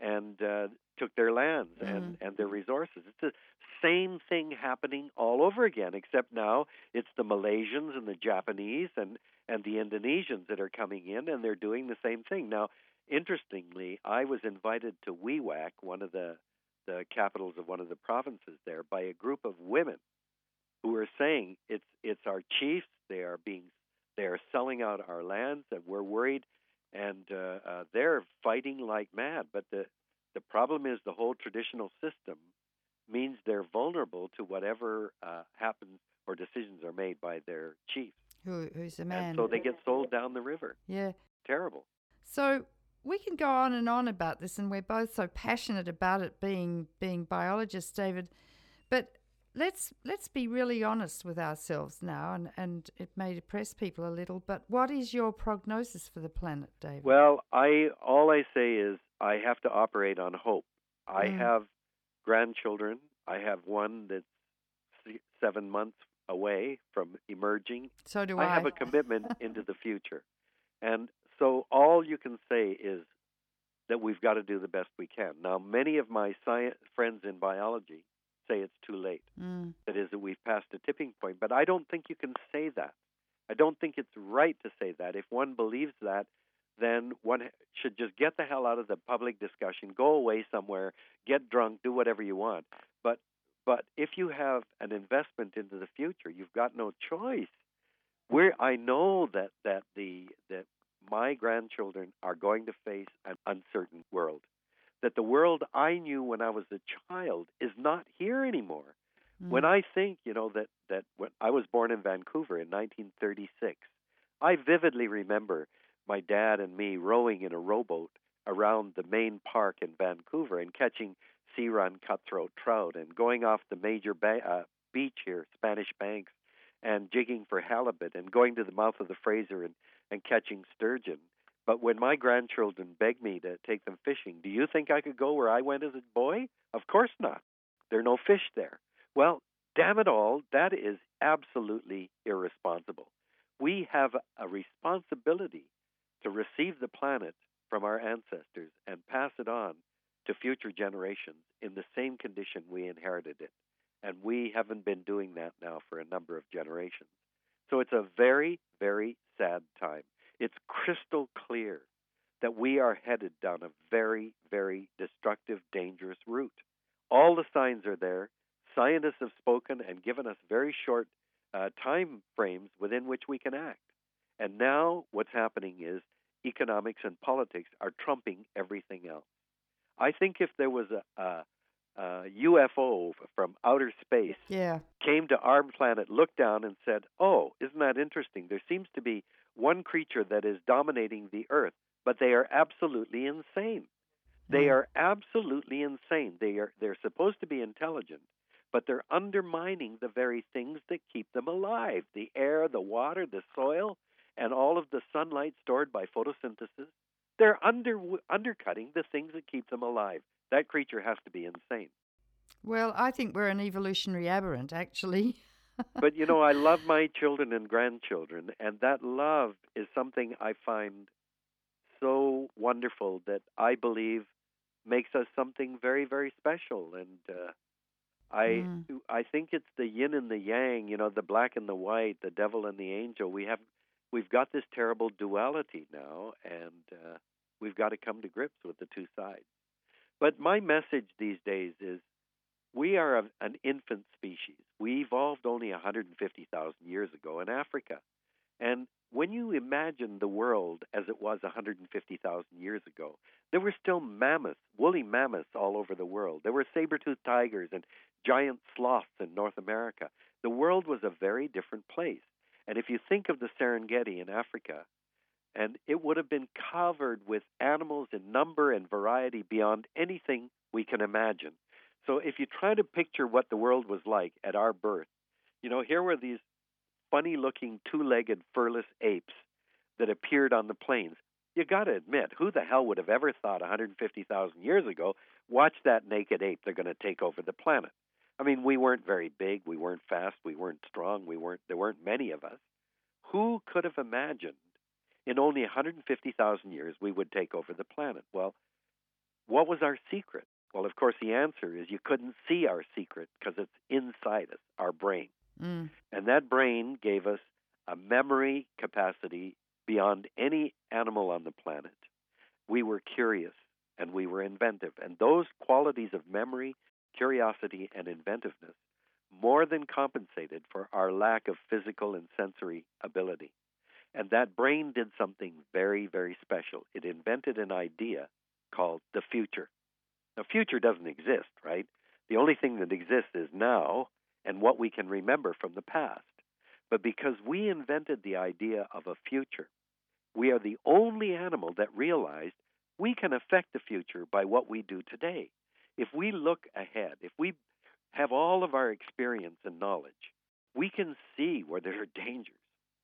S2: and uh, took their lands
S1: Mm.
S2: and, and their resources. It's the same thing happening all over again, except now it's the Malaysians and the Japanese and, and the Indonesians that are coming in, and they're doing the same thing. Now, interestingly, I was invited to Wewak, one of the, the capitals of one of the provinces there, by a group of women who are saying it's it's our chiefs. They are being they are selling out our lands, and we're worried, and uh, uh, they're fighting like mad. But the the problem is the whole traditional system means they're vulnerable to whatever uh, happens or decisions are made by their chiefs.
S1: Who, who's the man?
S2: And so they get sold down the river.
S1: Yeah.
S2: Terrible.
S1: So we can go on and on about this, and we're both so passionate about it, being being biologists, David. But let's let's be really honest with ourselves now, and, and it may depress people a little, but what is your prognosis for the planet, David?
S2: Well, I all I say is I have to operate on hope. I
S1: Mm.
S2: have grandchildren. I have one that's se- seven months away from emerging.
S1: So do
S2: I
S1: I.
S2: have a commitment into the future. And so all you can say is that we've got to do the best we can. Now, many of my science friends in biology say it's too late.
S1: Mm.
S2: That is, that we've passed a tipping point. But I don't think you can say that. I don't think it's right to say that. If one believes that, then one should just get the hell out of the public discussion, go away somewhere, get drunk, do whatever you want. But but if you have an investment into the future, you've got no choice. We're, I know that, that the that my grandchildren are going to face an uncertain world. That the world I knew when I was a child is not here anymore.
S1: Mm.
S2: When I think, you know, that, that when I was born in Vancouver in nineteen thirty-six, I vividly remember my dad and me rowing in a rowboat around the main park in Vancouver and catching sea run cutthroat trout and going off the major ba- uh, beach here, Spanish Banks, and jigging for halibut and going to the mouth of the Fraser and, and catching sturgeon. But when my grandchildren beg me to take them fishing, do you think I could go where I went as a boy? Of course not. There are no fish there. Well, damn it all, that is absolutely irresponsible. We have a responsibility to receive the planet from our ancestors and pass it on to future generations in the same condition we inherited it. And we haven't been doing that now for a number of generations. So it's a very, very sad time. It's crystal clear that we are headed down a very, very destructive, dangerous route. All the signs are there. Scientists have spoken and given us very short uh, time frames within which we can act. And now what's happening is economics and politics are trumping everything else. I think if there was a, a, a U F O from outer space
S1: Yeah.
S2: came to our planet, looked down and said, oh, isn't that interesting? There seems to be one creature that is dominating the Earth, but they are absolutely insane. They
S1: Mm.
S2: are absolutely insane. They are they're supposed to be intelligent, but they're undermining the very things that keep them alive. The air, the water, the soil, and all of the sunlight stored by photosynthesis. They're under undercutting the things that keep them alive. That creature has to be insane.
S1: Well, I think we're an evolutionary aberrant, actually.
S2: But, you know, I love my children and grandchildren, and that love is something I find so wonderful that I believe makes us something very, very special. And uh, I
S1: Mm.
S2: I think it's the yin and the yang, you know, the black and the white, the devil and the angel. We have we've got this terrible duality now, and uh, we've got to come to grips with the two sides. But my message these days is we are a, an infant species. We evolved only one hundred fifty thousand years ago in Africa. And when you imagine the world as it was one hundred fifty thousand years ago, there were still mammoths, woolly mammoths all over the world. There were saber-toothed tigers and giant sloths in North America. The world was a very different place. And if you think of the Serengeti in Africa, and it would have been covered with animals in number and variety beyond anything we can imagine. So if you try to picture what the world was like at our birth, you know, here were these funny-looking two-legged furless apes that appeared on the plains. You got to admit, who the hell would have ever thought one hundred fifty thousand years ago, watch that naked ape, they're going to take over the planet. I mean, we weren't very big, we weren't fast, we weren't strong, we weren't. There weren't many of us. Who could have imagined in only one hundred fifty thousand years we would take over the planet? Well, what was our secret? Well, of course, the answer is you couldn't see our secret because it's inside us, our brain.
S1: Mm.
S2: And that brain gave us a memory capacity beyond any animal on the planet. We were curious and we were inventive. And those qualities of memory, curiosity, and inventiveness more than compensated for our lack of physical and sensory ability. And that brain did something very, very special. It invented an idea called the future. The future doesn't exist, right? The only thing that exists is now and what we can remember from the past. But because we invented the idea of a future, we are the only animal that realized we can affect the future by what we do today. If we look ahead, if we have all of our experience and knowledge, we can see where there are dangers.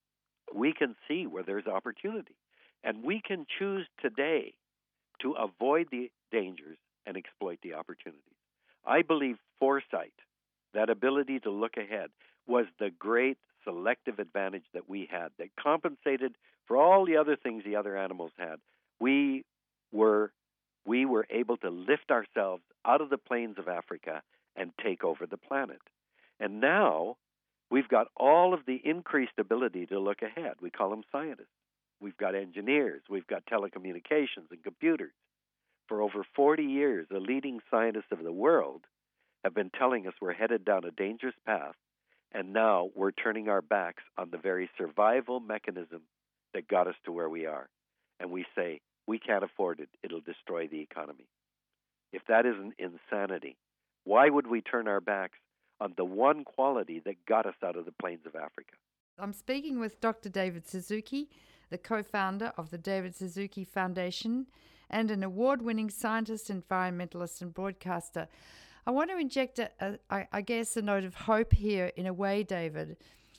S2: We can see where there's opportunity. And we can choose today to avoid the dangers and exploit the opportunities. I believe foresight, that ability to look ahead, was the great selective advantage that we had that compensated for all the other things the other animals had. We were we were able to lift ourselves out of the plains of Africa and take over the planet. And now we've got all of the increased ability to look ahead. We call them scientists. We've got engineers. We've got telecommunications and computers. For over forty years, the leading scientists of the world have been telling us we're headed down a dangerous path, and now we're turning our backs on the very survival mechanism that got us to where we are. And we say, we can't afford it. It'll destroy the economy. If that isn't insanity, why would we turn our backs on the one quality that got us out of the plains of Africa?
S1: I'm speaking with Doctor David Suzuki, the co-founder of the David Suzuki Foundation and an award-winning scientist, environmentalist, and broadcaster. I want to inject, a, a, I, I guess, a note of hope here in a way, David.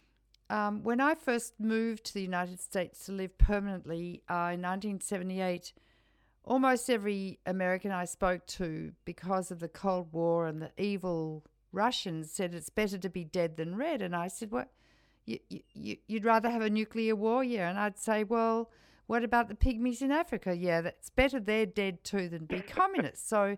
S1: Um, when I first moved to the United States to live permanently uh, in nineteen seventy-eight, almost every American I spoke to, because of the Cold War and the evil Russians, said it's better to be dead than red. And I said, what? You, you, you'd rather have a nuclear war? Yeah. And I'd say, well, what about the pygmies in Africa? Yeah, that's better they're dead too than be communists. So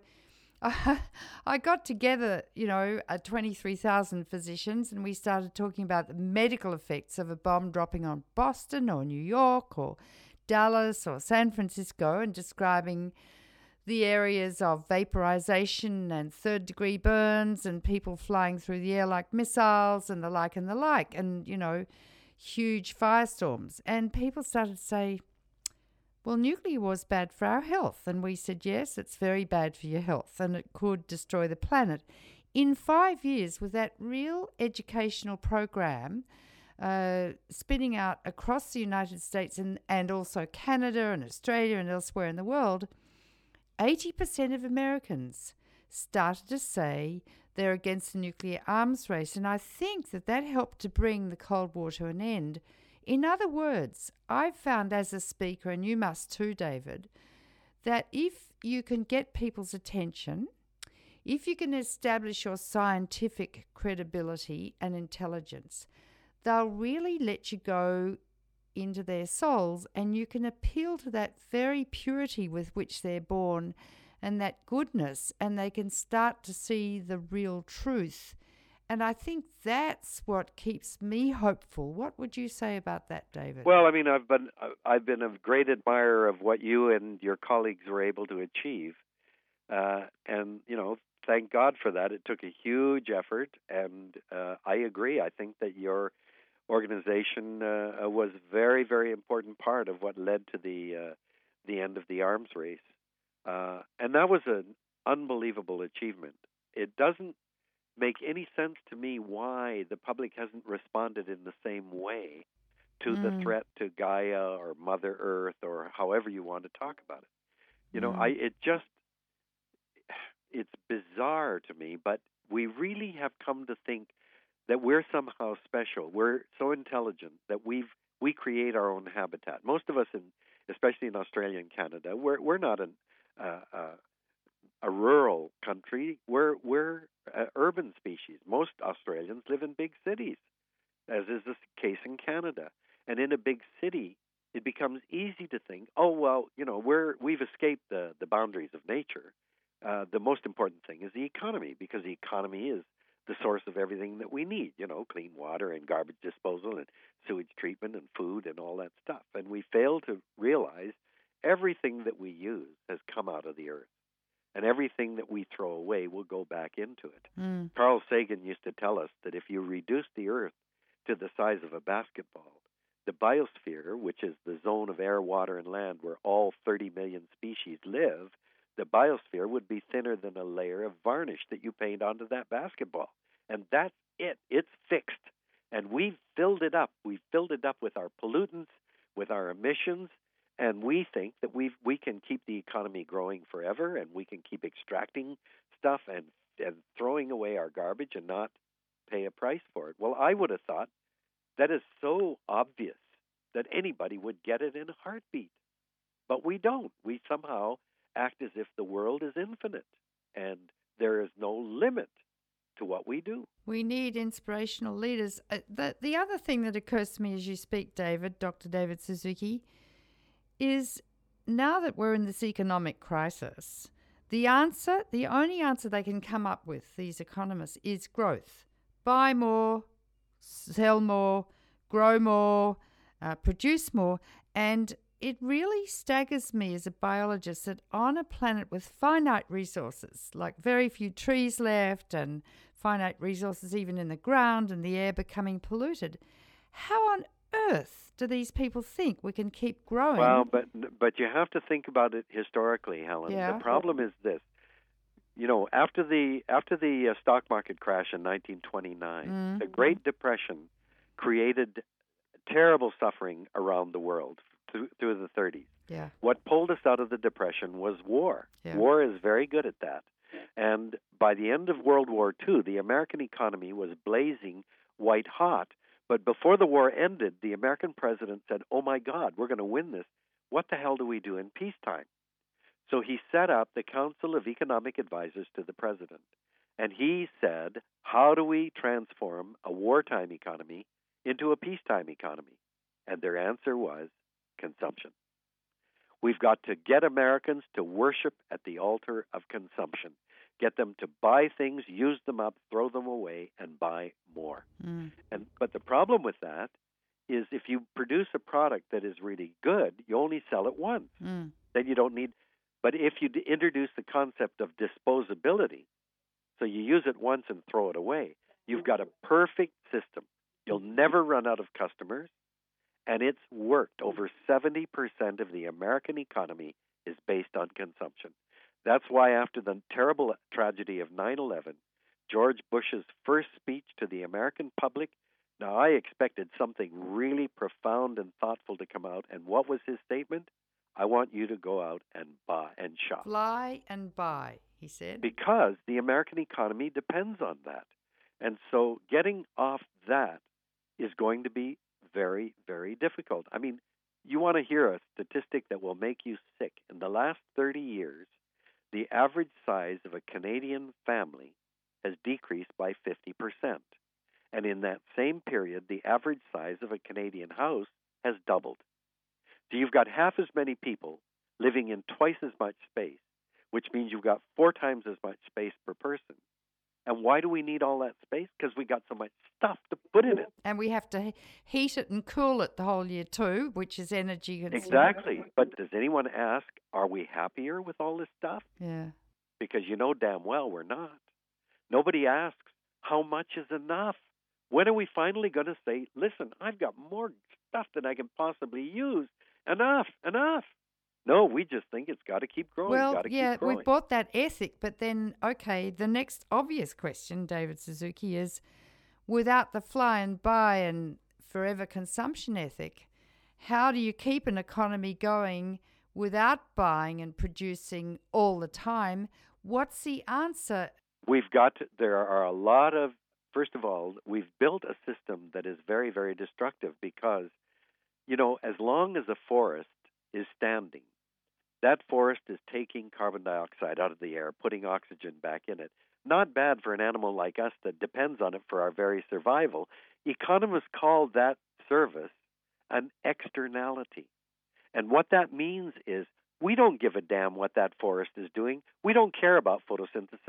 S1: I, I got together, you know, uh, twenty-three thousand physicians, and we started talking about the medical effects of a bomb dropping on Boston or New York or Dallas or San Francisco, and describing the areas of vaporization and third-degree burns and people flying through the air like missiles and the like and the like, and, you know, huge firestorms. And people started to say, well, nuclear war's bad for our health. And we said, yes, it's very bad for your health, and it could destroy the planet. In five years, with that real educational program uh, spinning out across the United States and, and also Canada and Australia and elsewhere in the world, eighty percent of Americans started to say they're against the nuclear arms race. And I think that that helped to bring the Cold War to an end. In other words, I've found as a speaker, and you must too, David, that if you can get people's attention, if you can establish your scientific credibility and intelligence, they'll really let you go into their souls, and you can appeal to that very purity with which they're born and that goodness, and they can start to see the real truth. And I think that's what keeps me hopeful. What would you say about that, David?
S2: Well, I mean, I've been I've been a great admirer of what you and your colleagues were able to achieve, uh, and you know, thank God for that. It took a huge effort, and uh, I agree. I think that your organization uh, was a very, very important part of what led to the uh, the end of the arms race, uh, and that was an unbelievable achievement. It doesn't make any sense to me why the public hasn't responded in the same way to mm. the threat to Gaia or Mother Earth or however you want to talk about it. You know, mm. I it just it's bizarre to me, but we really have come to think that we're somehow special. We're so intelligent that we've we create our own habitat. Most of us, in especially in Australia and Canada, we're we're not an uh, uh, a rural country. We're we're an urban species. Most Australians live in big cities, as is the case in Canada. And in a big city, it becomes easy to think, oh well, you know, we're we've escaped the, the boundaries of nature. thing is the economy, because the economy is the source of everything that we need, you know, clean water and garbage disposal and sewage treatment and food and all that stuff. And we fail to realize everything that we use has come out of the earth, and everything that we throw away will go back into it.
S1: Mm.
S2: Carl Sagan used to tell us that if you reduce the earth to the size of a basketball, the biosphere, which is the zone of air, water, and land where all thirty million species live, the biosphere would be thinner than a layer of varnish that you paint onto that basketball. And that's it. It's fixed. And we've filled it up. We've filled it up with our pollutants, with our emissions, and we think that we we can keep the economy growing forever, and we can keep extracting stuff and, and throwing away our garbage and not pay a price for it. Well, I would have thought that is so obvious that anybody would get it in a heartbeat. But we don't. We somehow act as if the world is infinite and there is no limit to what we do.
S1: We need inspirational leaders. Uh, the, the other thing that occurs to me as you speak, David, Doctor David Suzuki, is now that we're in this economic crisis, the answer, the only answer they can come up with, these economists, is growth. Buy more, sell more, grow more, uh, produce more. And it really staggers me as a biologist that on a planet with finite resources, like very few trees left and finite resources even in the ground and the air becoming polluted, how on earth do these people think we can keep growing?
S2: Well, but but you have to think about it historically, Helen.
S1: Yeah.
S2: The problem is this. You know, after the after the uh, stock market crash in nineteen twenty-nine,
S1: Mm.
S2: the Great Depression created terrible suffering around the world through, through the thirties.
S1: Yeah.
S2: What pulled us out of the Depression was war.
S1: Yeah.
S2: War is very good at that. And by the end of World War Two, the American economy was blazing white hot. But before the war ended, the American president said, oh, my God, we're going to win this. What the hell do we do in peacetime? So he set up the Council of Economic Advisors to the president. And he said, how do we transform a wartime economy into a peacetime economy? And their answer was consumption. We've got to get Americans to worship at the altar of consumption. Get them to buy things, use them up, throw them away, and buy more.
S1: Mm.
S2: And but the problem with that is if you produce a product that is really good, you only sell it once.
S1: Mm.
S2: Then you don't need. But if you d- introduce the concept of disposability, so you use it once and throw it away, you've got a perfect system. You'll never run out of customers, and it's worked. Over seventy percent of the American economy is based on consumption. That's why after the terrible tragedy of nine eleven, George Bush's first speech to the American public, now I expected something really profound and thoughtful to come out. And what was his statement? I want you to go out and buy and shop.
S1: Fly and buy, he said.
S2: Because the American economy depends on that. And so getting off that is going to be very, very difficult. I mean, you want to hear a statistic that will make you sick. In the last thirty years, the average size of a Canadian family has decreased by fifty percent. And in that same period, the average size of a Canadian house has doubled. So you've got half as many people living in twice as much space, which means you've got four times as much space per person. And why do we need all that space? Because we got so much stuff to put in it.
S1: And we have to heat it and cool it the whole year too, which is energy consuming.
S2: Exactly. But does anyone ask, are we happier with all this stuff?
S1: Yeah.
S2: Because you know damn well we're not. Nobody asks, how much is enough? When are we finally going to say, listen, I've got more stuff than I can possibly use. Enough, enough. No, we just think it's got to keep growing.
S1: Well,
S2: got to
S1: yeah,
S2: keep growing.
S1: we bought that ethic, but then, okay, the next obvious question, David Suzuki, is without the fly and buy and forever consumption ethic, how do you keep an economy going without buying and producing all the time? What's the answer?
S2: We've got, to, there are a lot of, first of all, we've built a system that is very, very destructive because, you know, as long as a forest is standing, that forest is taking carbon dioxide out of the air, putting oxygen back in it. Not bad for an animal like us that depends on it for our very survival. Economists call that service an externality. And what that means is we don't give a damn what that forest is doing. We don't care about photosynthesis.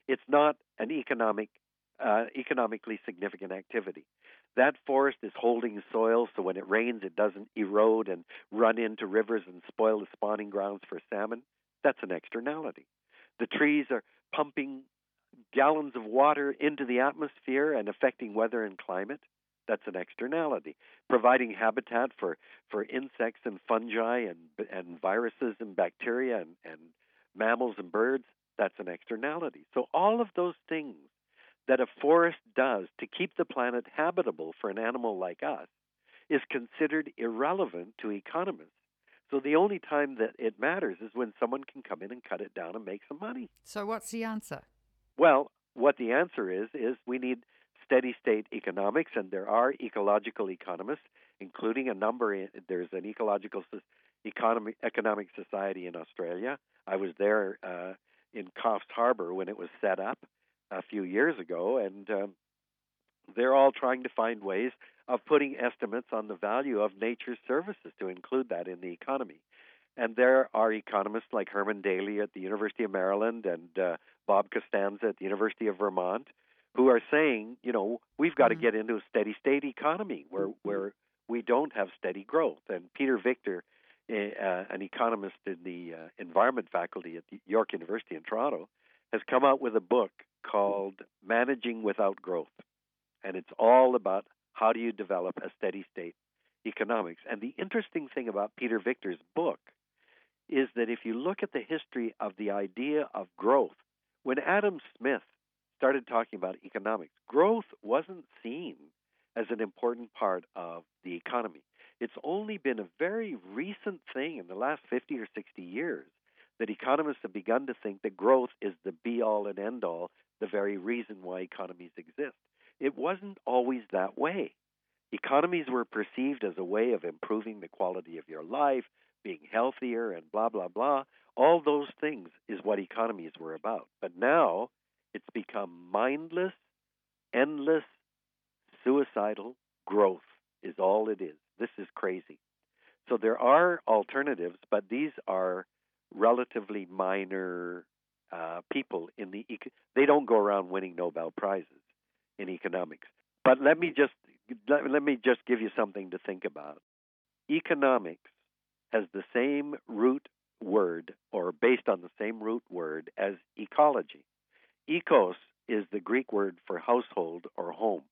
S2: it's not an economic, uh, economically significant activity. That forest is holding soil, so when it rains, it doesn't erode and run into rivers and spoil the spawning grounds for salmon. That's an externality. The trees are pumping gallons of water into the atmosphere and affecting weather and climate. That's an externality. Providing habitat for, for insects and fungi and and viruses and bacteria and, and mammals and birds, that's an externality. So all of those things that a forest does to keep the planet habitable for an animal like us is considered irrelevant to economists. So the only time that it matters is when someone can come in and cut it down and make some money.
S1: So what's the answer?
S2: Well, what the answer is, is we need steady state economics, and there are ecological economists, including a number. In, there's an ecological economy, economic society in Australia. I was there uh, in Coffs Harbour when it was set up a few years ago, and um, they're all trying to find ways of putting estimates on the value of nature's services to include that in the economy. And there are economists like Herman Daly at the University of Maryland and uh, Bob Costanza at the University of Vermont who are saying, you know, we've got mm-hmm. to get into a steady state economy where, where we don't have steady growth. And Peter Victor, uh, an economist in the uh, environment faculty at the York University in Toronto, has come out with a book called Managing Without Growth. And it's all about how do you develop a steady state economics. And the interesting thing about Peter Victor's book is that if you look at the history of the idea of growth, when Adam Smith started talking about economics, growth wasn't seen as an important part of the economy. It's only been a very recent thing in the last fifty or sixty years that economists have begun to think that growth is the be-all and end-all, the very reason why economies exist. It wasn't always that way. Economies were perceived as a way of improving the quality of your life, being healthier, and blah, blah, blah. All those things is what economies were about. But now it's become mindless, endless, suicidal growth is all it is. This is crazy. So there are alternatives, but these are relatively minor uh, people in the eco- they don't go around winning Nobel Prizes in economics. But let me just let, let me just give you something to think about. Economics has the same root word, or based on the same root word as ecology. Ecos is the Greek word for household or home.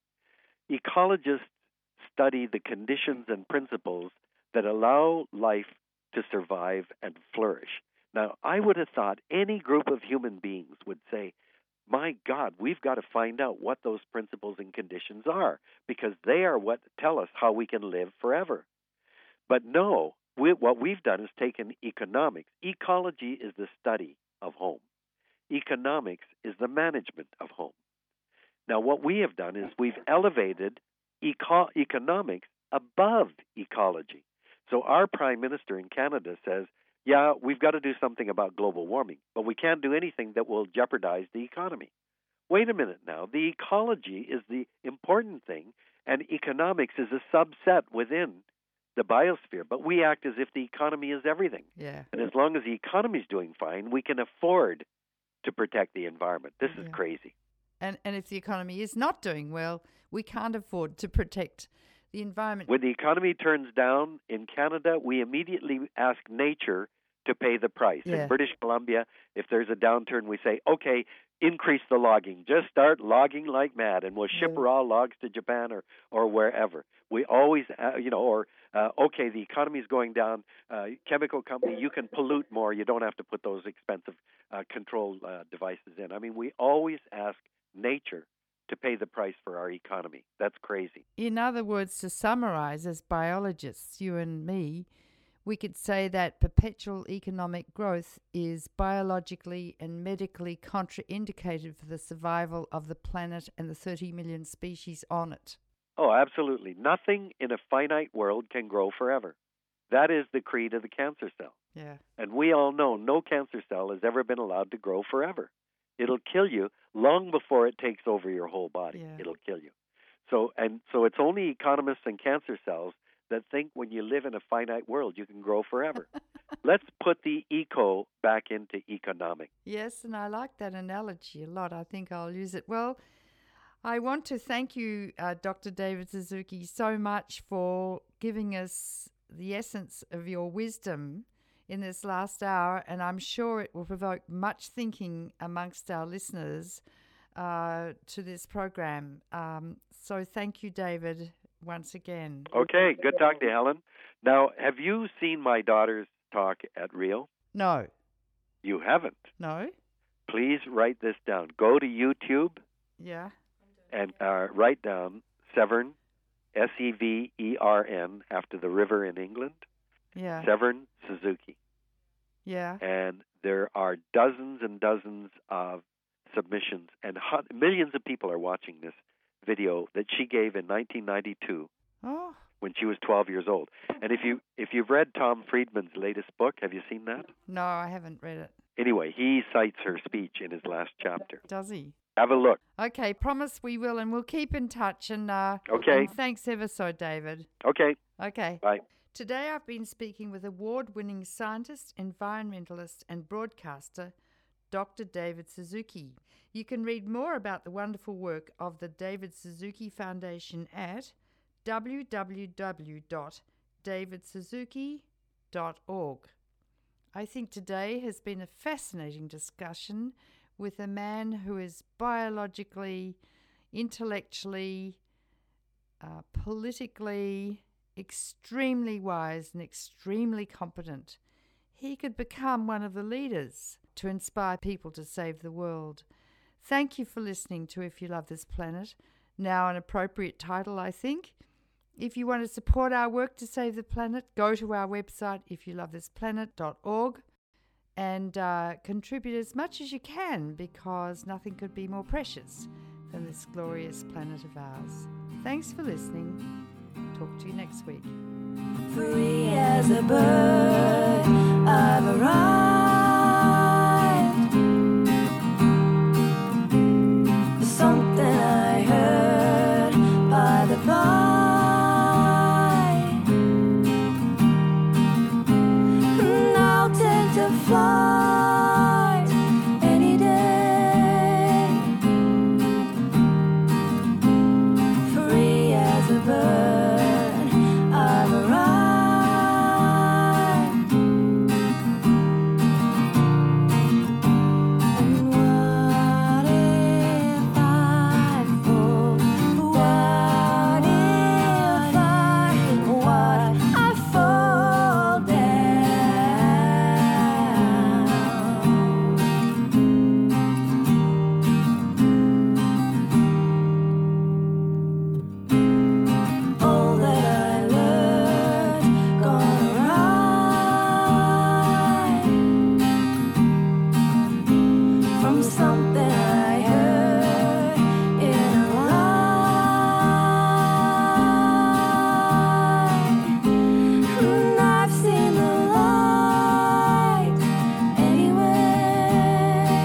S2: Ecologists study the conditions and principles that allow life to survive and flourish. Now, I would have thought any group of human beings would say, my God, we've got to find out what those principles and conditions are, because they are what tell us how we can live forever. But no, we, what we've done is taken economics. Ecology is the study of home. Economics is the management of home. Now, what we have done is we've elevated eco- economics above ecology. So our Prime Minister in Canada says, yeah, we've got to do something about global warming, but we can't do anything that will jeopardize the economy. Wait a minute now. The ecology is the important thing, and economics is a subset within the biosphere. But we act as if the economy is everything.
S1: Yeah.
S2: And as long as the economy is doing fine, we can afford to protect the environment. This is
S1: yeah.
S2: crazy.
S1: And and if the economy is not doing well, we can't afford to protect the environment.
S2: When the economy turns down in Canada, we immediately ask nature to pay the price.
S1: Yeah.
S2: In British Columbia, if there's a downturn, we say, okay, increase the logging. Just start logging like mad, and we'll ship
S1: yeah.
S2: raw logs to Japan or, or wherever. We always, uh, you know, or, uh, okay, the economy is going down. Uh, chemical company, you can pollute more. You don't have to put those expensive uh, control uh, devices in. I mean, we always ask nature to pay the price for our economy. That's crazy.
S1: In other words, to summarize, as biologists, you and me, we could say that perpetual economic growth is biologically and medically contraindicated for the survival of the planet and the thirty million species on it.
S2: Oh, absolutely. Nothing in a finite world can grow forever. That is the creed of the cancer cell.
S1: Yeah.
S2: And we all know no cancer cell has ever been allowed to grow forever. It'll kill you long before it takes over your whole body.
S1: Yeah.
S2: It'll kill you. So and so it's only economists and cancer cells that think when you live in a finite world, you can grow forever. Let's put the eco back into economic.
S1: Yes, and I like that analogy a lot. I think I'll use it. Well, I want to thank you, uh, Doctor David Suzuki, so much for giving us the essence of your wisdom in this last hour, and I'm sure it will provoke much thinking amongst our listeners uh, to this program. Um, so thank you, David, once again.
S2: Okay, good talking to you, Helen. Now, have you seen my daughters talk at Rio?
S1: No.
S2: You haven't?
S1: No.
S2: Please write this down. Go to YouTube.
S1: Yeah.
S2: And uh, write down Severn, S E V E R N, after the river in England.
S1: Yeah.
S2: Severn Suzuki.
S1: Yeah.
S2: And there are dozens and dozens of submissions, and hun- millions of people are watching this video that she gave in nineteen ninety-two
S1: oh.
S2: when she was twelve years old. And if you if you've read Tom Friedman's latest book, have you seen that?
S1: No, I haven't read it.
S2: Anyway, he cites her speech in his last chapter.
S1: Does he?
S2: Have a look.
S1: Okay, promise we will, and we'll keep in touch. And uh,
S2: okay.
S1: And thanks ever so, David.
S2: Okay.
S1: Okay.
S2: Bye.
S1: Today I've been speaking with award-winning scientist, environmentalist, and broadcaster, Doctor David Suzuki. You can read more about the wonderful work of the David Suzuki Foundation at w w w dot david suzuki dot org. I think today has been a fascinating discussion with a man who is biologically, intellectually, uh, politically extremely wise and extremely competent. He could become one of the leaders to inspire people to save the world. Thank you for listening to If You Love This Planet. Now an appropriate title, I think. If you want to support our work to save the planet, go to our website, if you love this planet dot org, and uh, contribute as much as you can, because nothing could be more precious than this glorious planet of ours. Thanks for listening. Talk to you next week.
S3: Free as a bird, I've arrived. Something I heard by the by. And I'll take to flight any day. Free as a bird, I've arrived. And what if I fall? What if I, what I fall down? All that I learned, gonna ride from something I heard in a lie. And I've seen the light anyway.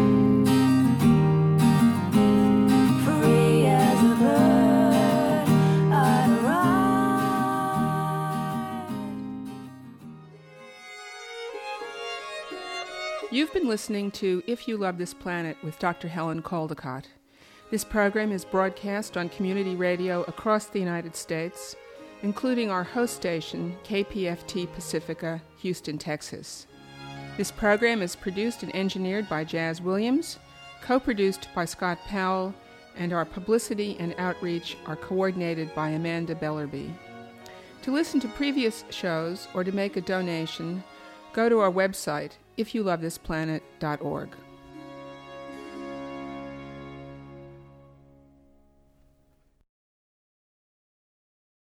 S3: Free as a bird, I've arrived.
S4: You've been listening to If You Love This Planet with Doctor Helen Caldicott. This program is broadcast on community radio across the United States, including our host station, K P F T Pacifica, Houston, Texas. This program is produced and engineered by Jazz Williams, co-produced by Scott Powell, and our publicity and outreach are coordinated by Amanda Bellerby. To listen to previous shows or to make a donation, go to our website, if you love this planet dot org.